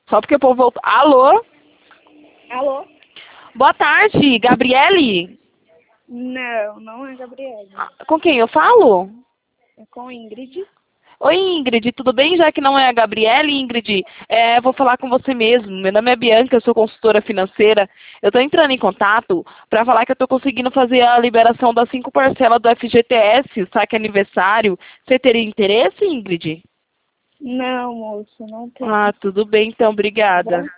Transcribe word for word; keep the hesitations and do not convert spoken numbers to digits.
Só porque o povo voltou. Alô? Alô? Boa tarde, Gabriele? Não, não é Gabriele. Com quem eu falo? É com Ingrid. Oi, Ingrid, tudo bem? Já que não é a Gabriele, Ingrid, é, vou falar com você mesmo. Meu nome é Bianca, eu sou consultora financeira. Eu estou entrando em contato para falar que eu estou conseguindo fazer a liberação das cinco parcelas do F G T S, saque aniversário. Você teria interesse, Ingrid? Não, moço, não tem. Ah, tudo bem, então, obrigada.